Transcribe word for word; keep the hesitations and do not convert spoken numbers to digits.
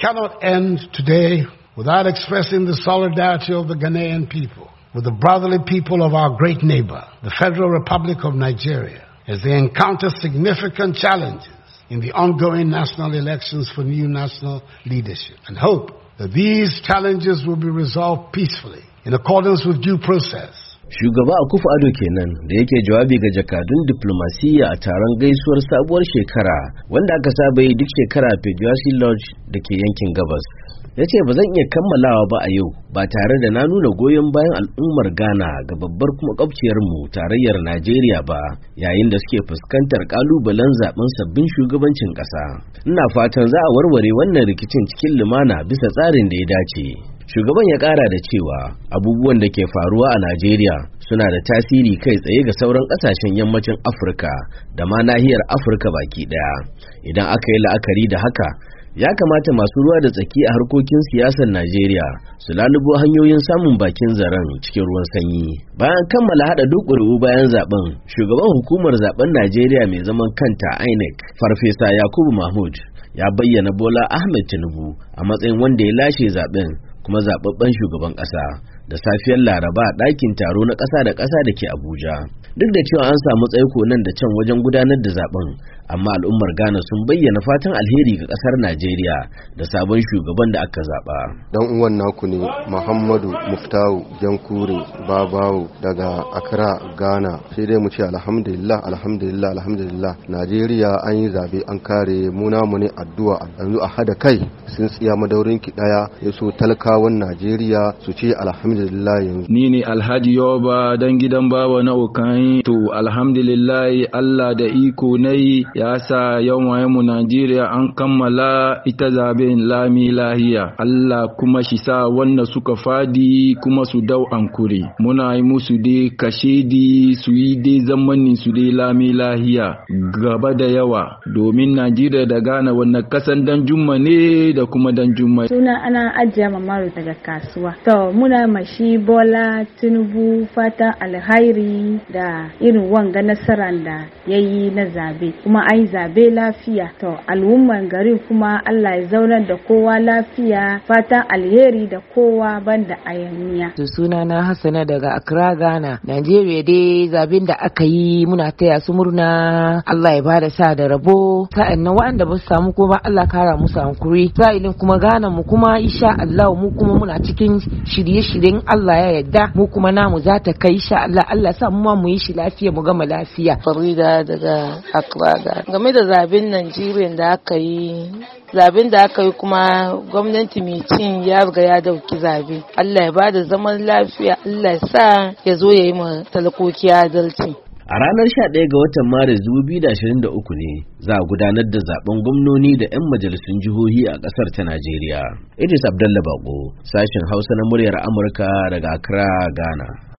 cannot end today without expressing the solidarity of the Ghanaian people with the brotherly people of our great neighbor, the Federal Republic of Nigeria, as they encounter significant challenges in the ongoing national elections for new national leadership, and hope that these challenges will be resolved peacefully in accordance with due process. Shugaba Akufo-Addo kenan da yake jawabi ga jakadun diplomasiya a taron gaisuwar sabuwar shekara wanda aka saba yi duk shekara a Pejuasi Lodge da ke yankin Gabas. Ya ce ba zan iya kammalawa ba a yau ba tare da na nuna goyon bayan al'ummar Ghana ga babbar kuma mu tarayyar Najeriya ba yayin da suke fuskantar kalubalen zaben sabbin shugabancin ƙasa. Ina fatan za a warware wannan rikicin cikin lumana bisa tsarin da ya dace. Shugaban ya ƙara da cewa abubuwan da ke faruwa a Najeriya suna da tasiri kai tsaye ga sauran ƙasashen yammacin Afirka da ma nahiyar Afirka baki ɗaya. Idan aka yi la'akari da haka, ya kamata masu ruwa da tsaki a harkokin siyasar Najeriya su lalubo hanyoyin samun bakin zaren cikin ruwan sanyi. Bayan kammala hada duk ƙuri'u bayan zaben, shugaban hukumar zaben Najeriya mai zaman kanta I N E C, Farfesa Yakubu Mahmud, ya bayyana Bola Ahmed Tinubu a matsayin wanda ya lashe zaben kuma zababben shugaban ƙasa da safiyar Laraba a ɗakin taro na ƙasa da ƙasa da ke Abuja. Duk da cewa an samu tsaiko nan da can wajen gudanar da zaben, amma al'ummar Ghana sun bayyana fatan alheri ga ƙasar Najeriya da sabon shugaban da aka zaba. Dan uwan naku ne Muhammadu Muftahu Jankure Babawo daga Accra, Ghana. Sai dai mu ce alhamdulillah alhamdulillah alhamdulillah. Najeriya an yi zabe an kare mu namu ne addu'a yanzu a hada kai sun tsiya madaurin ki daya yaso talakawan Najeriya su ce alhamdulillah yanzu. Ni ne Alhaji Yoba dan gidan baba na Okan. To alhamdulillah Allah da iko nai ya sa yawan mu Najeriya an kammala ita zaben lami lahiya. Allah kuma shi sa wanda suka fadi kuma su dau ankuri. Muna yi musu dai kashedi su yi dai zamanin su dai lami lahiya gaba da yawa domin Najeriya da Ghana wannan kasan dan jumma ne da kuma dan jumma. Suna ana ajiya mamaru daga kasuwa. To muna mashi Bola Tinubu fatan alhairi da irin wanga nasarar da ya yi na zabe kuma an yi zabe lafiya. To al'umman gari kuma Allah ya zaunar da kowa lafiya, fatan alheri da kowa banda ayaniya. Suna na Hassana daga Accra, Ghana. Najeriya dai zaben da aka yi muna taya su murna, Allah ya bada sa da rabo. Sa'annan waɗanda ba su samu ko ba Allah kara musu hankuri. Sa'ilin kuma Ghana mu kuma insha Allah mu kuma muna cikin shirye-shiryen Allah ya yarda mu kuma namu za ta kai insha Allah. Allah sa mu ma mu yi shi lafiya mu gama lafiya. Farida daga Accra. Game da zaben Najeriya da aka yi, zaben da aka yi kuma gwamnati mai cin ya riga ya dauki zabe. Allah ya bada zaman lafiya, Allah ya sa ya zo ya yi ma talakoki adalci. A ranar sha ɗaya ga watan Maris dubu biyu da ashirin da uku ne za a gudanar da zaben gwamnoni da 'yan majalisun jihohi a ƙasar ta Najeriya. Idris Abdallah Bako, sashen Hausa na muryar Amurka daga Accra, Ghana.